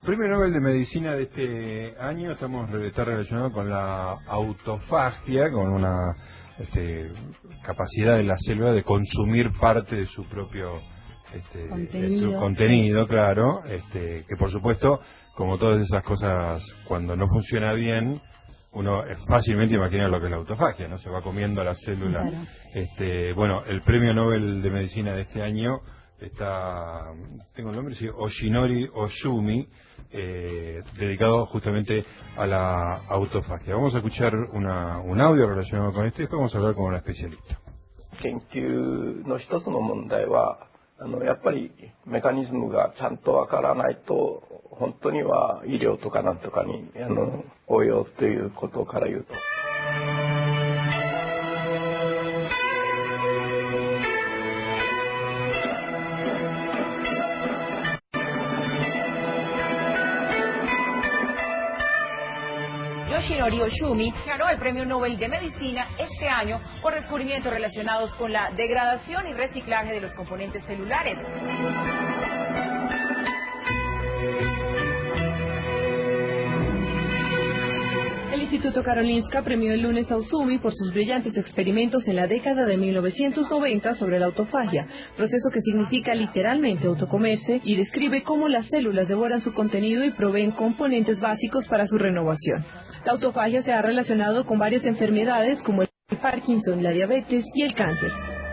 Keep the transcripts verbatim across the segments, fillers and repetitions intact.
Premio Nobel de Medicina de este año estamos está relacionado con la autofagia, con una este, capacidad de la célula de consumir parte de su propio este, contenido, este, contenido claro, este, que por supuesto, como todas esas cosas, cuando no funciona bien, uno fácilmente imagina lo que es la autofagia, ¿no? Se va comiendo la célula. Claro. Este, bueno, el Premio Nobel de Medicina de este año está, tengo el nombre, sí, Yoshinori Ohsumi, eh, dedicado justamente a la autofagia. Vamos a escuchar una, un audio relacionado con esto y después vamos a hablar con una especialista. 研究の一つの問題はあのやっぱりメカニズムがちゃんとわからないと本当には医療とかなんとかにあの応用ということから言うと。 Yoshinori Ohsumi ganó el Premio Nobel de Medicina este año por descubrimientos relacionados con la degradación y reciclaje de los componentes celulares. El Instituto Karolinska premió el lunes a Ohsumi por sus brillantes experimentos en la década de mil novecientos noventa sobre la autofagia, proceso que significa literalmente autocomerse y describe cómo las células devoran su contenido y proveen componentes básicos para su renovación. La autofagia se ha relacionado con varias enfermedades como el Parkinson, la diabetes y el cáncer.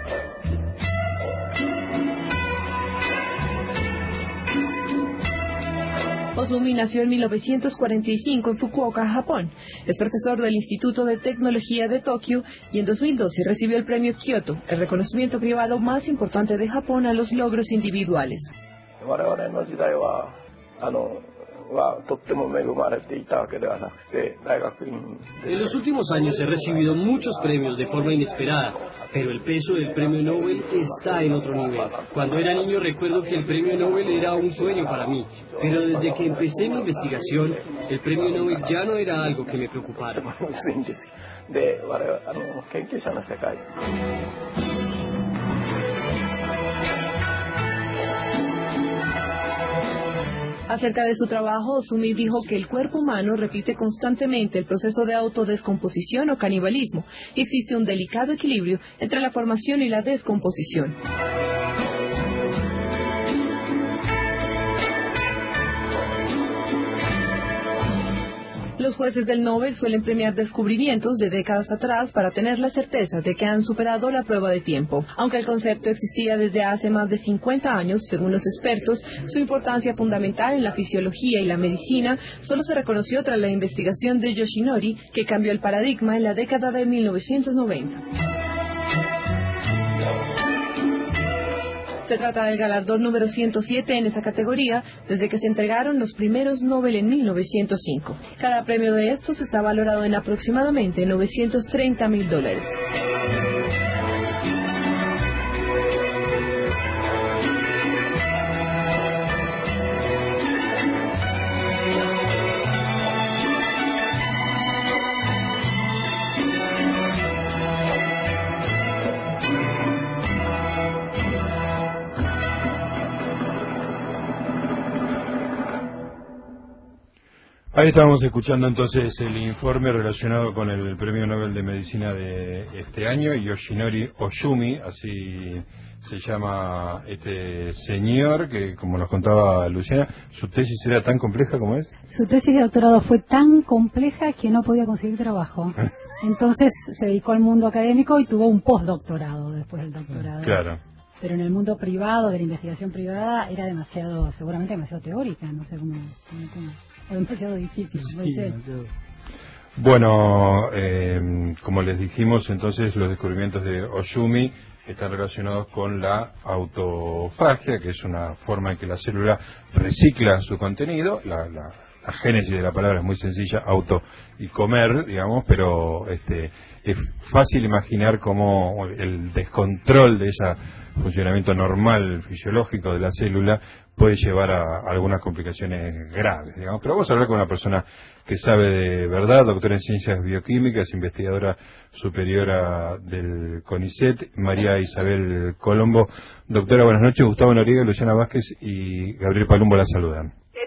Ohsumi nació en mil novecientos cuarenta y cinco en Fukuoka, Japón. Es profesor del Instituto de Tecnología de Tokio y en dos mil doce recibió el premio Kyoto, el reconocimiento privado más importante de Japón a los logros individuales. En los últimos años he recibido muchos premios de forma inesperada, pero el peso del premio Nobel está en otro nivel. Cuando era niño recuerdo que el premio Nobel era un sueño para mí, pero desde que empecé mi investigación, el premio Nobel ya no era algo que me preocupara. Acerca de su trabajo, Ohsumi dijo que el cuerpo humano repite constantemente el proceso de autodescomposición o canibalismo y existe un delicado equilibrio entre la formación y la descomposición. Los jueces del Nobel suelen premiar descubrimientos de décadas atrás para tener la certeza de que han superado la prueba de tiempo. Aunque el concepto existía desde hace más de cincuenta años, según los expertos, su importancia fundamental en la fisiología y la medicina solo se reconoció tras la investigación de Yoshinori, que cambió el paradigma en la década de mil novecientos noventa. Se trata del galardón número ciento siete en esa categoría desde que se entregaron los primeros Nobel en mil novecientos cinco. Cada premio de estos está valorado en aproximadamente novecientos treinta mil dólares. Ahí estábamos escuchando entonces el informe relacionado con el Premio Nobel de Medicina de este año, Yoshinori Ohsumi, así se llama este señor, que como nos contaba Luciana, su tesis era tan compleja como es. Su tesis de doctorado fue tan compleja que no podía conseguir trabajo. Entonces se dedicó al mundo académico y tuvo un postdoctorado después del doctorado. Claro. Pero en el mundo privado, de la investigación privada, era demasiado, seguramente demasiado teórica, no sé cómo... cómo o demasiado difícil, puede sí, ser. Demasiado. Bueno, eh, como les dijimos, entonces los descubrimientos de Ohsumi están relacionados con la autofagia, que es una forma en que la célula recicla su contenido. La, la, la génesis de la palabra es muy sencilla, auto y comer, digamos, pero este, es fácil imaginar cómo el descontrol de ese funcionamiento normal fisiológico de la célula puede llevar a, a algunas complicaciones graves, digamos. Pero vamos a hablar con una persona que sabe de verdad, doctora en ciencias bioquímicas, investigadora superiora del CONICET, María Isabel Colombo. Doctora, buenas noches. Gustavo Noriega, Luciana Vázquez y Gabriel Palumbo la saludan. ¿Qué tal?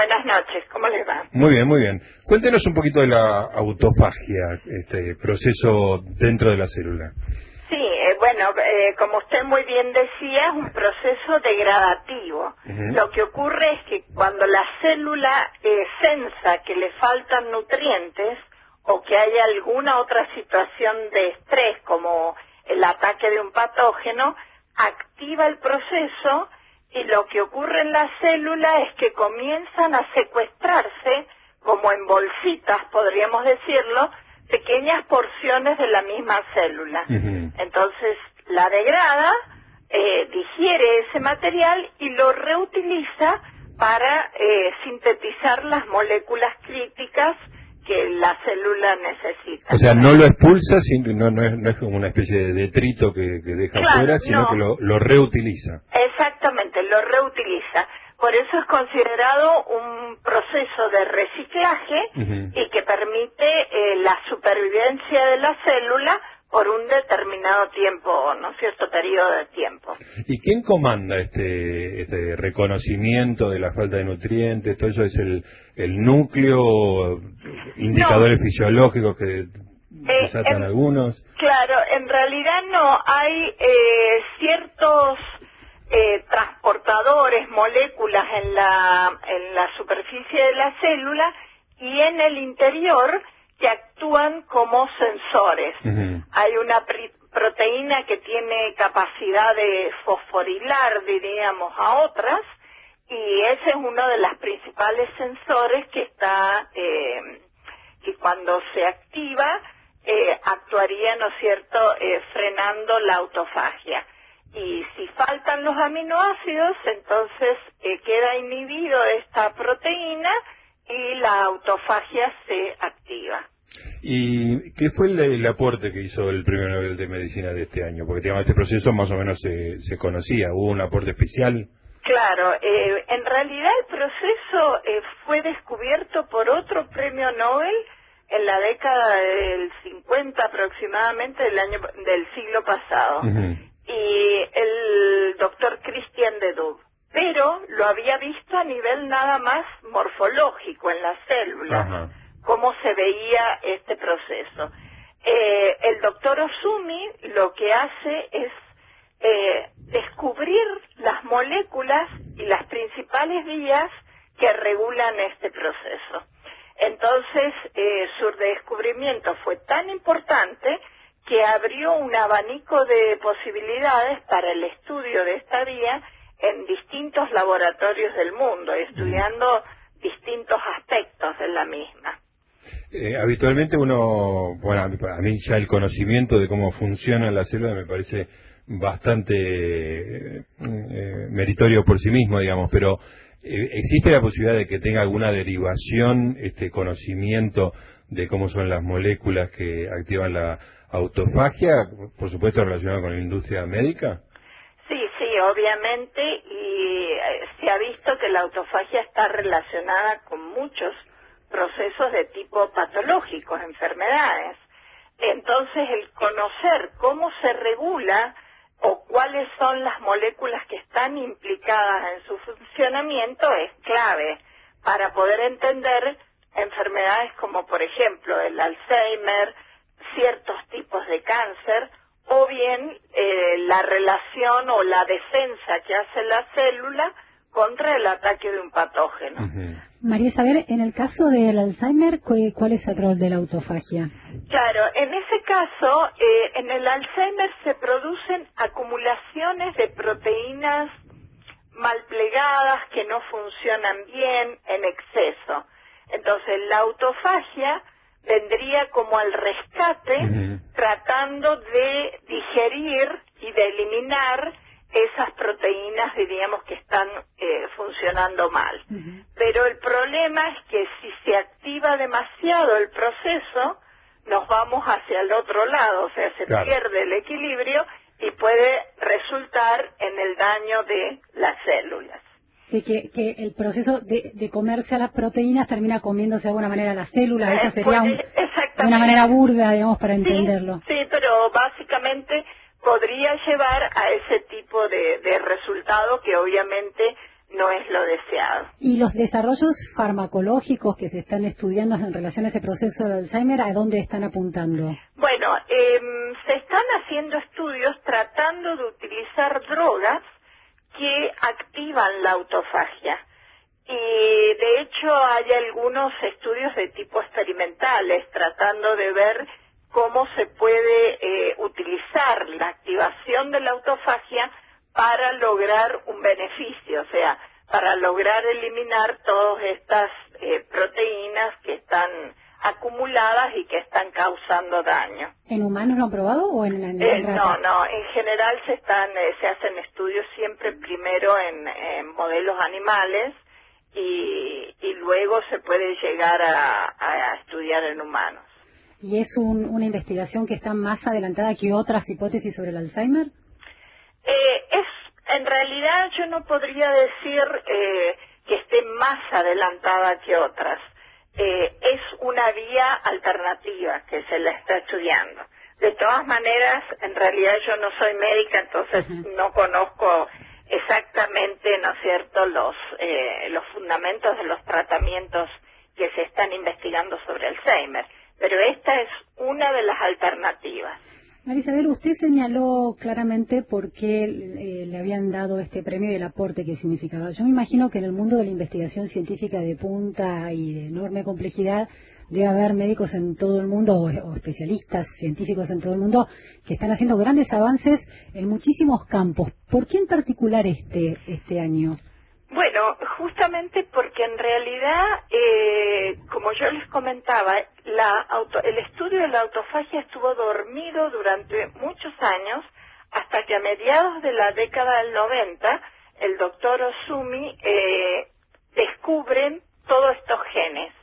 buenas noches, ¿cómo les va? Muy bien, muy bien. Cuéntenos un poquito de la autofagia, este proceso dentro de la célula. Sí, eh, bueno, eh, como usted muy bien decía, es un proceso degradativo. Uh-huh. Lo que ocurre es que cuando la célula eh, sensa que le faltan nutrientes o que hay alguna otra situación de estrés, como el ataque de un patógeno, activa el proceso. Y lo que ocurre en la célula es que comienzan a secuestrarse, como en bolsitas, podríamos decirlo, pequeñas porciones de la misma célula. Uh-huh. Entonces, la degrada, eh, digiere ese material y lo reutiliza para eh, sintetizar las moléculas críticas que la célula necesita. O sea, no lo expulsa, no, no, es, no es como una especie de detrito que, que deja claro, fuera, sino no. que lo, lo reutiliza. Exactamente, lo reutiliza. Por eso es considerado un proceso de reciclaje uh-huh. y que permite eh, la supervivencia de la célula por un determinado tiempo, ¿no es cierto?, periodo de tiempo. ¿Y quién comanda este, este reconocimiento de la falta de nutrientes? ¿Todo eso es el, el núcleo, indicadores no. fisiológicos que desatan eh, algunos? Claro, en realidad no. Hay eh, ciertos eh, transportadores, moléculas en la, en la superficie de la célula y en el interior que actúan como sensores. Uh-huh. Hay una pr- proteína que tiene capacidad de fosforilar, diríamos, a otras, y ese es uno de los principales sensores que está, eh, que cuando se activa, eh, actuaría, ¿no es cierto?, eh, frenando la autofagia. Y si faltan los aminoácidos, entonces eh, queda inhibido esta proteína y la autofagia se activa. ¿Y qué fue el, el aporte que hizo el Premio Nobel de Medicina de este año? Porque digamos, este proceso más o menos se, se conocía. ¿Hubo un aporte especial? Claro, eh, en realidad el proceso eh, fue descubierto por otro Premio Nobel en la década del cincuenta aproximadamente del año del siglo pasado. Uh-huh. Y el doctor Christian de Duve. Pero lo había visto a nivel nada más morfológico en las células. Uh-huh. Cómo se veía este proceso. Eh, el doctor Osumi lo que hace es eh, descubrir las moléculas y las principales vías que regulan este proceso. Entonces, eh, su descubrimiento fue tan importante que abrió un abanico de posibilidades para el estudio de esta vía en distintos laboratorios del mundo, estudiando distintos aspectos de la misma. Eh, habitualmente uno, bueno, a mí ya el conocimiento de cómo funciona la célula me parece bastante eh, eh, meritorio por sí mismo, digamos, pero eh, ¿existe la posibilidad de que tenga alguna derivación, este conocimiento de cómo son las moléculas que activan la autofagia, por supuesto relacionado con la industria médica? Sí, sí, obviamente, y eh, se ha visto que la autofagia está relacionada con muchos procesos de tipo patológicos, enfermedades. Entonces, el conocer cómo se regula o cuáles son las moléculas que están implicadas en su funcionamiento es clave para poder entender enfermedades como, por ejemplo, el Alzheimer, ciertos tipos de cáncer, o bien eh, la relación o la defensa que hace la célula contra el ataque de un patógeno. Uh-huh. María Isabel, en el caso del Alzheimer, ¿cuál es el rol de la autofagia? Claro, en ese caso, eh, en el Alzheimer se producen acumulaciones de proteínas mal plegadas que no funcionan bien en exceso. Entonces, la autofagia vendría como al rescate, uh-huh. tratando de digerir y de eliminar esas proteínas, diríamos, que están eh, funcionando mal. Uh-huh. Pero el problema es que si se activa demasiado el proceso, nos vamos hacia el otro lado, o sea, se claro. pierde el equilibrio y puede resultar en el daño de las células. Sí, que, que el proceso de, de comerse a las proteínas termina comiéndose de alguna manera las células, esa sería un, una manera burda, digamos, para entenderlo. Sí, sí, pero básicamente podría llevar a ese tipo de, de resultado que obviamente no es lo deseado. ¿Y los desarrollos farmacológicos que se están estudiando en relación a ese proceso de Alzheimer, a dónde están apuntando? Bueno, eh, se están haciendo estudios tratando de utilizar drogas que activan la autofagia. Y de hecho hay algunos estudios de tipo experimentales tratando de ver cómo se puede eh, utilizar la activación de la autofagia para lograr un beneficio, o sea, para lograr eliminar todas estas eh, proteínas que están acumuladas y que están causando daño. ¿En humanos lo han probado o en, en, eh, en No, ratas? no, en general se están eh, se hacen estudios siempre primero en, en modelos animales y, y luego se puede llegar a, a estudiar en humanos. ¿Y es un, una investigación que está más adelantada que otras hipótesis sobre el Alzheimer? Eh, es, en realidad yo no podría decir eh, que esté más adelantada que otras. Eh, es una vía alternativa que se la está estudiando. De todas maneras, en realidad yo no soy médica, entonces uh-huh. no conozco exactamente, ¿no es cierto?, los, eh, los fundamentos de los tratamientos que se están investigando sobre Alzheimer. Pero esta es una de las alternativas. María Isabel, usted señaló claramente por qué eh, le habían dado este premio y el aporte que significaba. Yo me imagino que en el mundo de la investigación científica de punta y de enorme complejidad debe haber médicos en todo el mundo o, o especialistas científicos en todo el mundo que están haciendo grandes avances en muchísimos campos. ¿Por qué en particular este, este año? Bueno, justamente porque en realidad, eh, como yo les comentaba, la auto, el estudio de la autofagia estuvo dormido durante muchos años, hasta que a mediados de la década del noventa, el doctor Ozumi eh, descubren todos estos genes,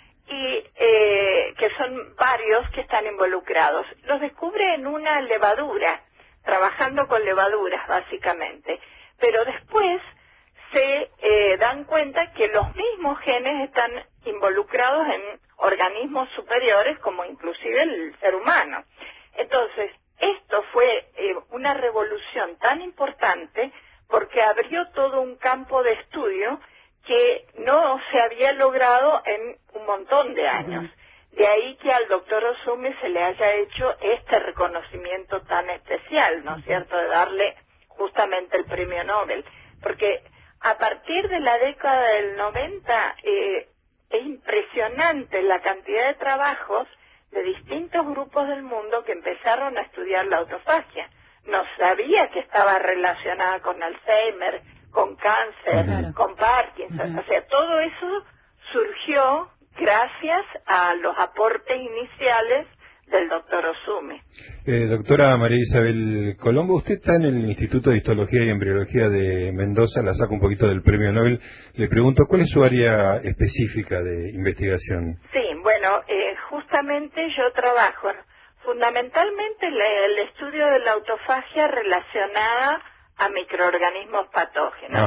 y eh, que son varios que están involucrados. Los descubre en una levadura, trabajando con levaduras básicamente, pero después se eh, dan cuenta que los mismos genes están involucrados en organismos superiores, como inclusive el ser humano. Entonces, esto fue eh, una revolución tan importante porque abrió todo un campo de estudio que no se había logrado en un montón de años. De ahí que al doctor Ozumi se le haya hecho este reconocimiento tan especial, ¿no es cierto?, de darle justamente el premio Nobel. Porque a partir de la década del noventa eh, es impresionante la cantidad de trabajos de distintos grupos del mundo que empezaron a estudiar la autofagia. No sabía que estaba relacionada con Alzheimer, con cáncer, uh-huh. con Parkinson. Uh-huh. O sea, todo eso surgió gracias a los aportes iniciales del doctor Ozumi. Eh, doctora María Isabel Colombo, usted está en el Instituto de Histología y Embriología de Mendoza, la saco un poquito del premio Nobel. Le pregunto, ¿cuál es su área específica de investigación? Sí, bueno, eh, justamente yo trabajo fundamentalmente el, el estudio de la autofagia relacionada a microorganismos patógenos.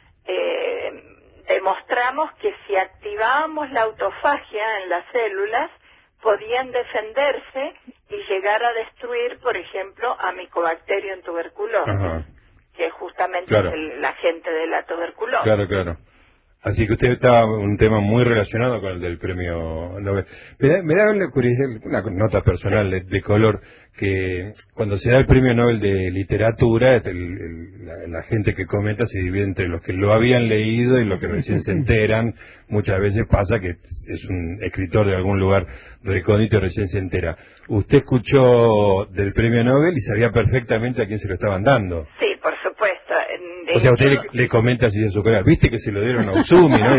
Eh, demostramos que si activábamos la autofagia en las células, podían defenderse y llegar a destruir, por ejemplo, a Mycobacterium tuberculosis, Ajá. que justamente claro. es el, el agente de la tuberculosis. Claro, claro. Así que usted está un tema muy relacionado con el del premio Nobel. Me da, me da una curiosidad, una nota personal de, de color, que cuando se da el premio Nobel de literatura, el, el, la, la gente que comenta se divide entre los que lo habían leído y los que recién se enteran. Muchas veces pasa que es un escritor de algún lugar recóndito y recién se entera. Usted escuchó del premio Nobel y sabía perfectamente a quién se lo estaban dando. Sí, por supuesto. De o sea, hecho, usted le, le comenta así en su cara, viste que se lo dieron a Ozumi, ¿no?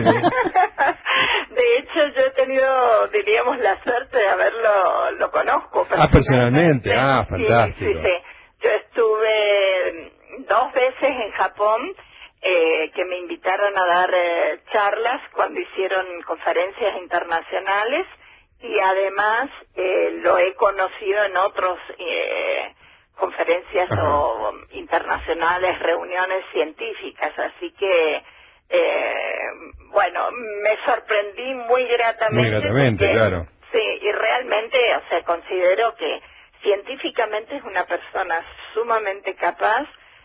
De hecho, yo he tenido, diríamos, la suerte de haberlo, lo conozco personalmente. Ah, personalmente, ah, fantástico. Sí, sí, sí. Yo estuve dos veces en Japón, eh, que me invitaron a dar eh, charlas cuando hicieron conferencias internacionales, y además eh, lo he conocido en otros eh, conferencias Ajá. o internacionales, reuniones científicas, así que eh, bueno, me sorprendí muy gratamente. Muy gratamente, porque, claro. Sí, y realmente, o sea, considero que científicamente es una persona sumamente capaz,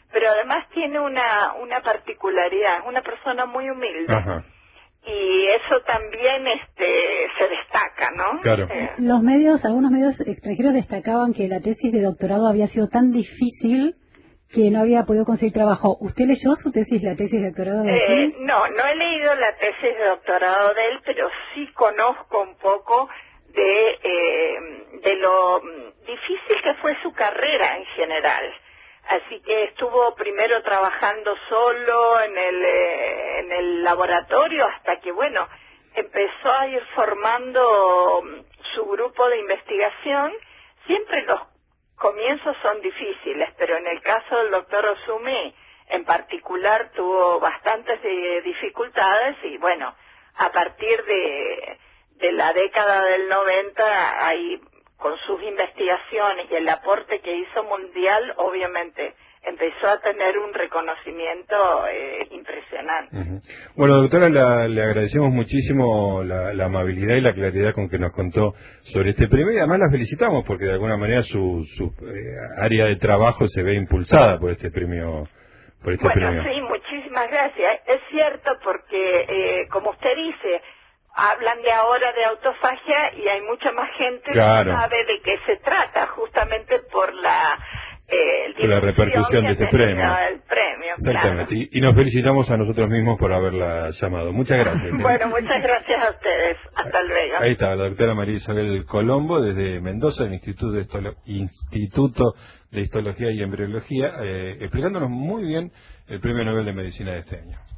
pero además tiene una, una particularidad, es una persona muy humilde. Ajá. Y eso también este se destaca, ¿no? Claro. Eh, Los medios, algunos medios extranjeros destacaban que la tesis de doctorado había sido tan difícil que no había podido conseguir trabajo. ¿Usted leyó su tesis, la tesis de doctorado de eh, Oshumi? no, no he leído la tesis de doctorado de él, pero sí conozco un poco de, eh, de lo difícil que fue su carrera en general. Así que estuvo primero trabajando solo en el, eh, en el laboratorio hasta que, bueno, empezó a ir formando su grupo de investigación. Siempre los comienzos son difíciles, pero en el caso del doctor Oshumi en particular tuvo bastantes eh, dificultades y, bueno, a partir de, de la década del noventa, ahí con sus investigaciones y el aporte que hizo mundial, obviamente empezó a tener un reconocimiento eh, impresionante. Uh-huh. Bueno, doctora, la, le agradecemos muchísimo la, la amabilidad y la claridad con que nos contó sobre este premio y además la felicitamos porque de alguna manera su, su eh, área de trabajo se ve impulsada por este premio. Por este bueno, premio. Sí, muchísimas gracias. Es cierto porque, eh, como usted dice, hablan de ahora de autofagia y hay mucha más gente claro. que sabe de qué se trata, justamente por la eh, por la repercusión de este premio. El premio Exactamente. claro. Y, y nos felicitamos a nosotros mismos por haberla llamado. Muchas gracias. ¿eh? Bueno, muchas gracias a ustedes. Hasta luego. Ahí está, la doctora María Isabel Colombo, desde Mendoza, del Instituto de, Histolo- Instituto de Histología y Embriología, eh, explicándonos muy bien el Premio Nobel de Medicina de este año.